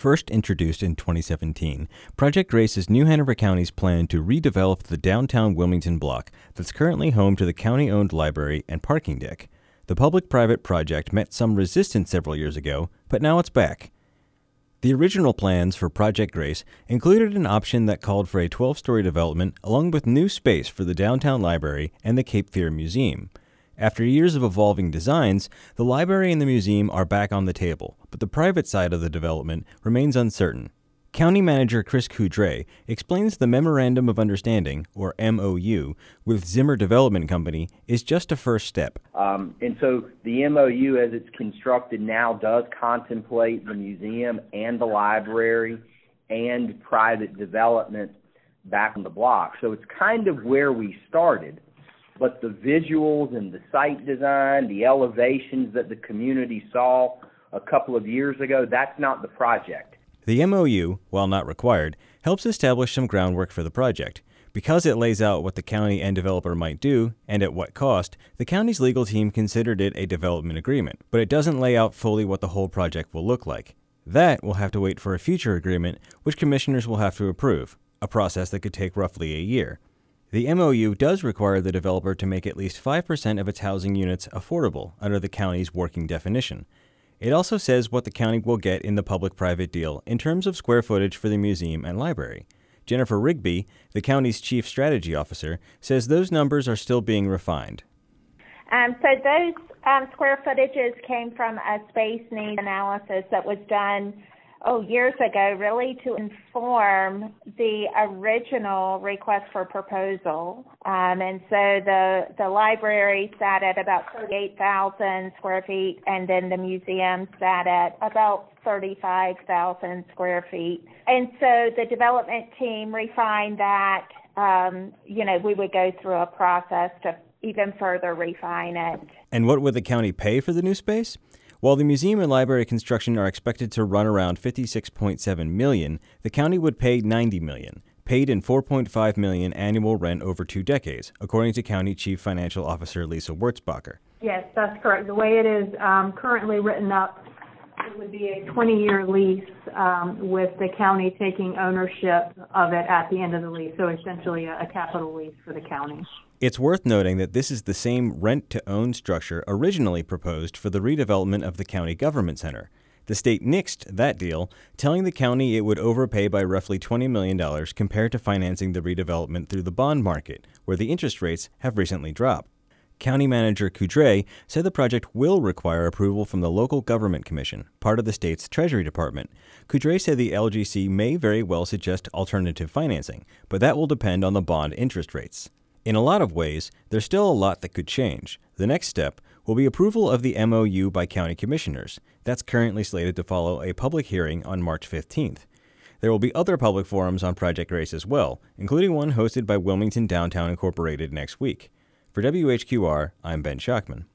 First introduced in 2017, Project Grace is New Hanover County's plan to redevelop the downtown Wilmington block that's currently home to the county-owned library and parking deck. The public-private project met some resistance several years ago, but now it's back. The original plans for Project Grace included an option that called for a 12-story development along with new space for the downtown library and the Cape Fear Museum. After years of evolving designs, the library and the museum are back on the table, but the private side of the development remains uncertain. County Manager Chris Coudray explains the Memorandum of Understanding, or MOU, with Zimmer Development Company is just a first step. And so the MOU, as it's constructed now, does contemplate the museum and the library and private development back on the block. So it's kind of where we started. But the visuals and the site design, the elevations that the community saw a couple of years ago, that's not the project. The MOU, while not required, helps establish some groundwork for the project. Because it lays out what the county and developer might do, and at what cost, the county's legal team considered it a development agreement, but it doesn't lay out fully what the whole project will look like. That will have to wait for a future agreement, which commissioners will have to approve, a process that could take roughly a year. The MOU does require the developer to make at least 5% of its housing units affordable under the county's working definition. It also says what the county will get in the public-private deal in terms of square footage for the museum and library. Jennifer Rigby, the county's chief strategy officer, says those numbers are still being refined. So those square footages came from a space needs analysis that was done years ago, really to inform the original request for proposal. And so the library sat at about 38,000 square feet, and then the museum sat at about 35,000 square feet. And so the development team refined that. We would go through a process to even further refine it. And what would the county pay for the new space? While the museum and library construction are expected to run around $56.7 million, the county would pay $90 million, paid in $4.5 million annual rent over 2 decades, according to County Chief Financial Officer Lisa Wurzbacher. Yes, that's correct. The way it is currently written up, it would be a 20-year lease with the county taking ownership of it at the end of the lease, so essentially a capital lease for the county. It's worth noting that this is the same rent-to-own structure originally proposed for the redevelopment of the county government center. The state nixed that deal, telling the county it would overpay by roughly $20 million compared to financing the redevelopment through the bond market, where the interest rates have recently dropped. County Manager Coudray said the project will require approval from the Local Government Commission, part of the state's Treasury Department. Coudray said the LGC may very well suggest alternative financing, but that will depend on the bond interest rates. In a lot of ways, there's still a lot that could change. The next step will be approval of the MOU by county commissioners. That's currently slated to follow a public hearing on March 15th. There will be other public forums on Project Grace as well, including one hosted by Wilmington Downtown Incorporated next week. For WHQR, I'm Ben Schachtman.